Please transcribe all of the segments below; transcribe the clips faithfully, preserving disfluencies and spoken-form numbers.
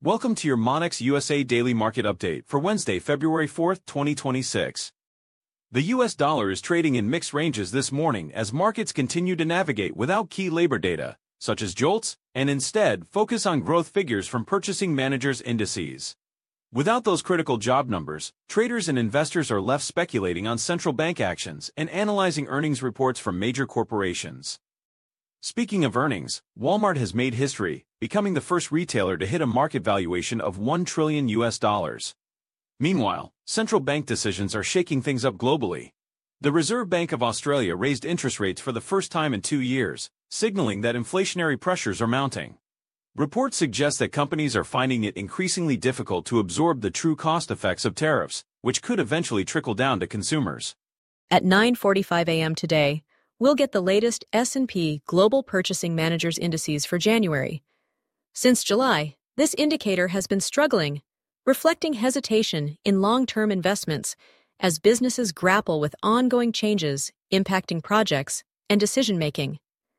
Welcome to your Monex U S A Daily Market Update for Wednesday, February fourth, twenty twenty-six. The U S dollar is trading in mixed ranges this morning as markets continue to navigate without key labor data, such as JOLTS, and instead focus on growth figures from Purchasing Managers' indices. Without those critical job numbers, traders and investors are left speculating on central bank actions and analyzing earnings reports from major corporations. Speaking of earnings, Walmart has made history, becoming the first retailer to hit a market valuation of one trillion U S dollars. Meanwhile, central bank decisions are shaking things up globally. The Reserve Bank of Australia raised interest rates for the first time in two years, signaling that inflationary pressures are mounting. Reports suggest that companies are finding it increasingly difficult to absorb the true cost effects of tariffs, which could eventually trickle down to consumers. At nine forty-five a m today, we'll get the latest S and P Global Purchasing Managers indices for January. Since July, this indicator has been struggling, reflecting hesitation in long-term investments as businesses grapple with ongoing changes impacting projects and decision-making.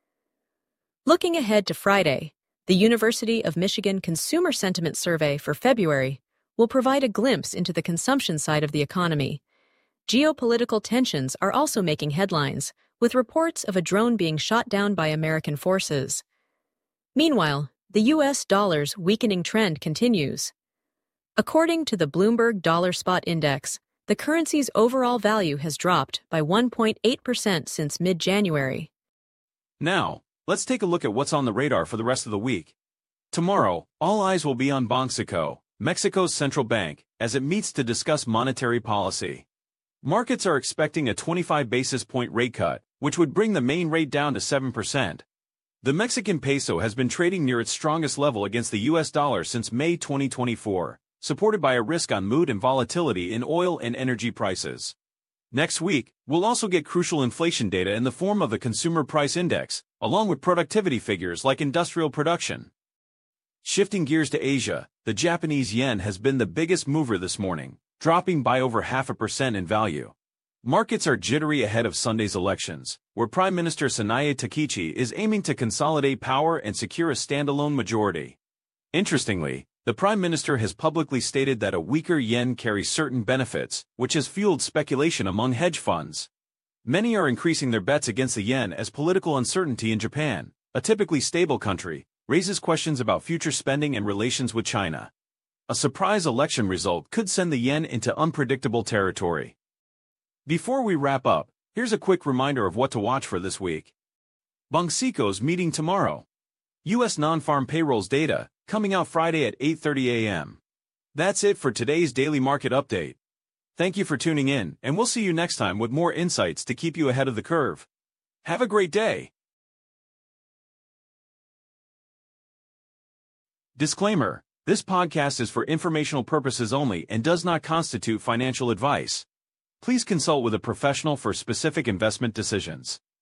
Looking ahead to Friday, the University of Michigan Consumer Sentiment Survey for February will provide a glimpse into the consumption side of the economy. Geopolitical tensions are also making headlines, with reports of a drone being shot down by American forces. Meanwhile, the U S dollar's weakening trend continues. According to the Bloomberg Dollar Spot Index, the currency's overall value has dropped by one point eight percent since mid-January. Now, let's take a look at what's on the radar for the rest of the week. Tomorrow, all eyes will be on Banxico, Mexico's central bank, as it meets to discuss monetary policy. Markets are expecting a twenty-five basis point rate cut, which would bring the main rate down to seven percent. The Mexican peso has been trading near its strongest level against the U S dollar since May twenty twenty-four, supported by a risk on mood and volatility in oil and energy prices. Next week, we'll also get crucial inflation data in the form of the Consumer Price Index, along with productivity figures like industrial production. Shifting gears to Asia, the Japanese yen has been the biggest mover this morning, dropping by over half a percent in value. Markets are jittery ahead of Sunday's elections, where Prime Minister Sanae Takichi is aiming to consolidate power and secure a standalone majority. Interestingly, the Prime Minister has publicly stated that a weaker yen carries certain benefits, which has fueled speculation among hedge funds. Many are increasing their bets against the yen as political uncertainty in Japan, a typically stable country, raises questions about future spending and relations with China. A surprise election result could send the yen into unpredictable territory. Before we wrap up, here's a quick reminder of what to watch for this week. Banxico's meeting tomorrow. U S non-farm payrolls data, coming out Friday at eight thirty a m That's it for today's Daily Market Update. Thank you for tuning in, and we'll see you next time with more insights to keep you ahead of the curve. Have a great day. Disclaimer: this podcast is for informational purposes only and does not constitute financial advice. Please consult with a professional for specific investment decisions.